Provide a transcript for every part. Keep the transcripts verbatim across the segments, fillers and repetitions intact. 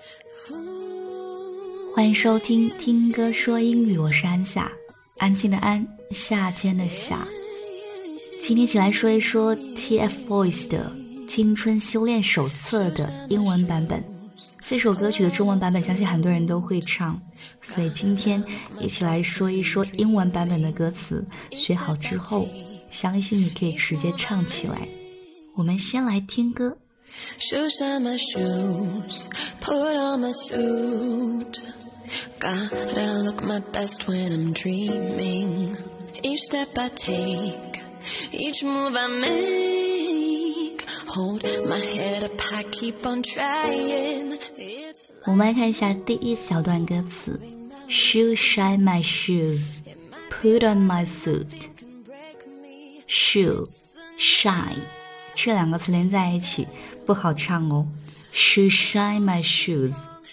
欢迎收听听歌说英语，我是安夏，安静的安，夏天的夏。今天一起来说一说 T F Boys 的青春修炼手册的英文版本。这首歌曲的中文版本相信很多人都会唱，所以今天一起来说一说英文版本的歌词，学好之后相信你可以直接唱起来。我们先来听歌。 Shoes on my shoes, put on my suit. Gotta look my best when I'm dreaming. Each step I take, each move I make. Hold my head up high, keep on trying. 我们来看一下第一小段歌词 Shoe shine my shoes, put on my suit. Shoe, shine 这两个词连在一起不好唱哦。Shoe shine my shoes.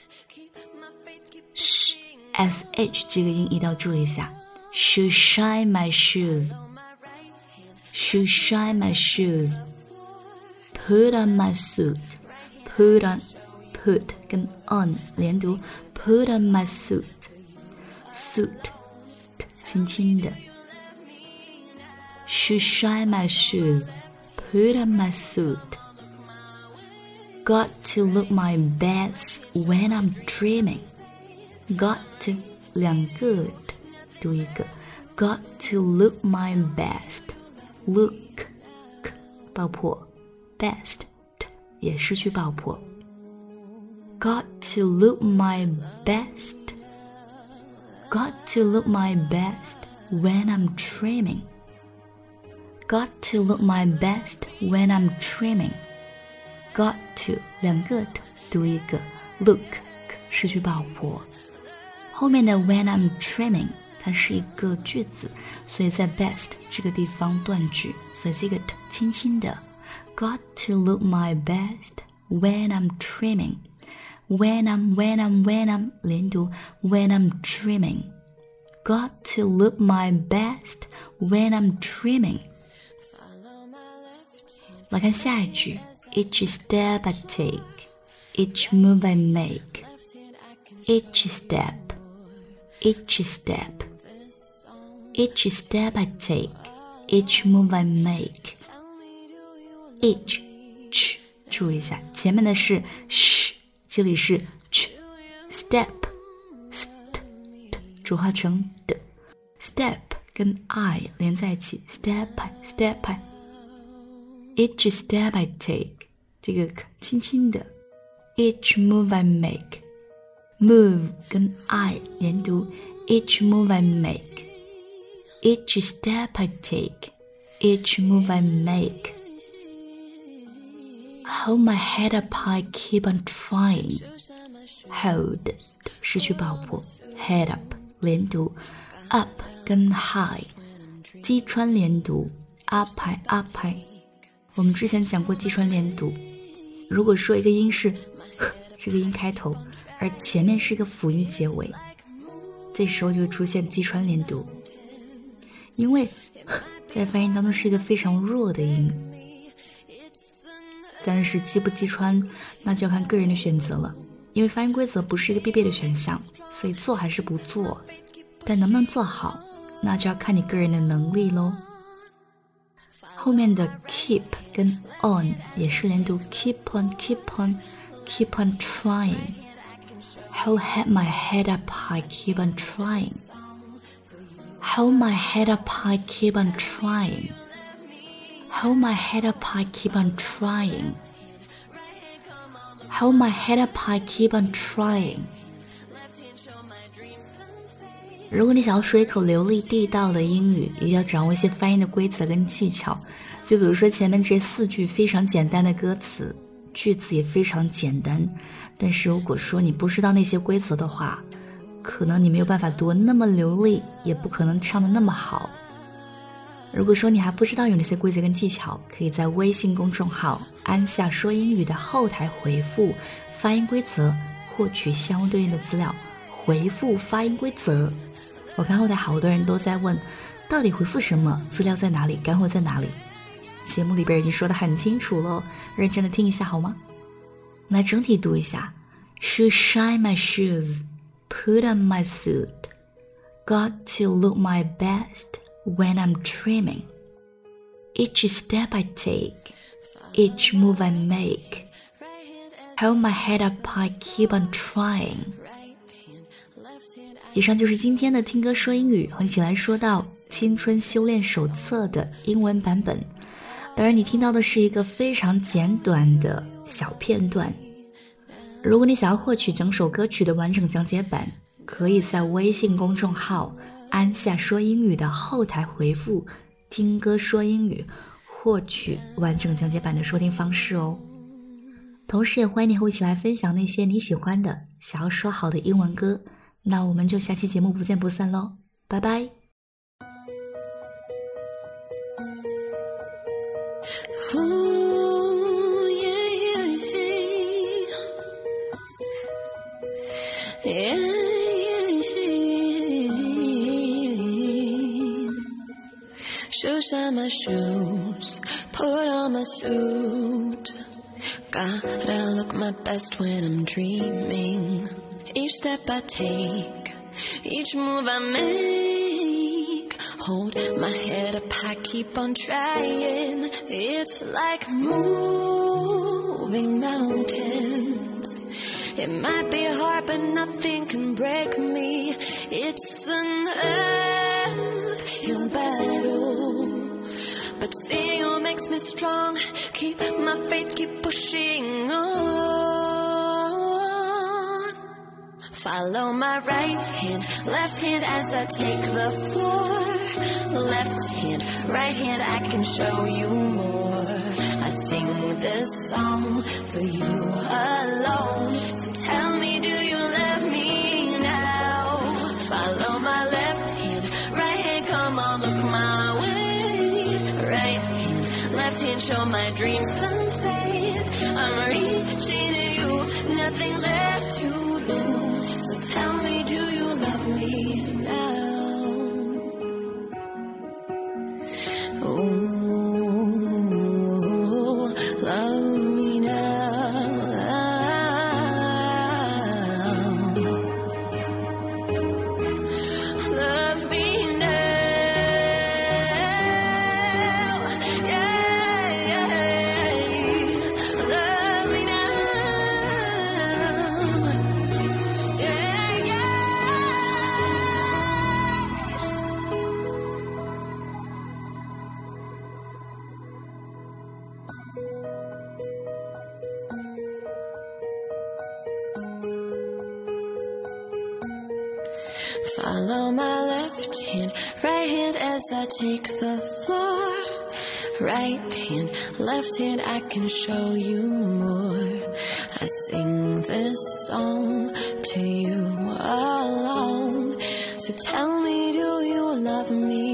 Sh, sh 这个音一定要注意一下。Shoe shine my shoes. Shoe shine my shoes. Put on my suit. Put on, put 跟 on 连读。Put on my suit. Suit 轻轻的。Shoe shine my shoes. Put on my suit. Got to look my best when I'm dreaming. Got to 两个读一个 Got to look my best. Look 爆破 Best 也失去爆破 Got to look my best. Got to look my best when I'm dreaming. Got to look my best when I'm dreaming. Got to 两个读一个 Look 失去爆破后面的 when I'm dreaming 它是一个句子，所以在 best 这个地方断句，所以这个 t 轻轻的 Got to look my best when I'm dreaming. When I'm, when I'm, when I'm 连读 When I'm dreaming. Got to look my best when I'm dreaming. 来看下一句 Each step I take, each move I make. Each step, each step, each step I take, each move I make. Each, ch 注意一下，前面的是 sh， 这里是 ch。Step, st, t 浊化成的。Step 跟 I 连在一起 ，step I, step I。Each step I take 这个轻轻的 Each move I make Move 跟 I 连读 Each move I make Each step I take Each move I make Hold my head up high Keep on trying Hold 失去爆破 Head up 连读 Up 跟 High 击穿连读 Up high Up high我们之前讲过击穿连读，如果说一个音是呵这个音开头，而前面是一个辅音结尾，这时候就会出现击穿连读，因为呵在发音当中是一个非常弱的音，但是击不击穿那就要看个人的选择了，因为发音规则不是一个必备的选项，所以做还是不做，但能不能做好那就要看你个人的能力咯。后面的 keep 跟 on 也是连读 keep on keep on keep on trying Hold my head up high keep on trying Hold my head up high keep on trying Hold my head up high keep on trying Hold my head up high keep on trying 如果你想要说一口流利地道的英语，也要掌握一些发音的规则跟技巧，就比如说前面这四句非常简单的歌词，句子也非常简单，但是如果说你不知道那些规则的话，可能你没有办法读那么流利，也不可能唱得那么好。如果说你还不知道有哪些规则跟技巧，可以在微信公众号安夏说英语的后台回复发音规则，获取相对应的资料。回复发音规则，我看后台好多人都在问到底回复什么，资料在哪里，干货在哪里。节目里边已经说得很清楚了，认真的听一下好吗？来整体读一下 Should shine my shoes, put on my suit. Got to look my best when I'm dreaming. Each step I take, each move I make. Hold my head up high, keep on trying. 以上就是今天的听歌说英语和一起来说到青春修炼手册的英文版本。当然你听到的是一个非常简短的小片段。如果你想要获取整首歌曲的完整讲解版，可以在微信公众号安夏说英语的后台回复听歌说英语，获取完整讲解版的收听方式哦。同时也欢迎你和我一起来分享那些你喜欢的想要说好的英文歌。那我们就下期节目不见不散咯，拜拜。 Ooh, yeah, yeah, yeah, yeah. Shoes on my shoes, put on my suit. Gotta look my best when I'm dreaming. Each step I take, each move I make. Hold my head up high, keep on trying. It's like moving mountains. It might be hard, but nothing can break me. It's an uphill battle, but seeing you makes me strong. Keep my faith, keep pushing on. Follow my right hand, left hand as I take the floor. Left hand, right hand, I can show you more. I sing this song for you alone. So tell me, do you love me now? Follow my left hand, right hand, come on, look my way. Right hand, left hand, show my dreams some faith. I'm reaching to you, nothing left to lose. So tell me, do you love me now? Ooh, love me now. Love me now. Yeah, yeah. Love me now. Yeah, yeah. Follow my left hand, right hand as I take the floor. Right hand, left hand, I can show you more. I sing this song to you alone. So tell me, do you love me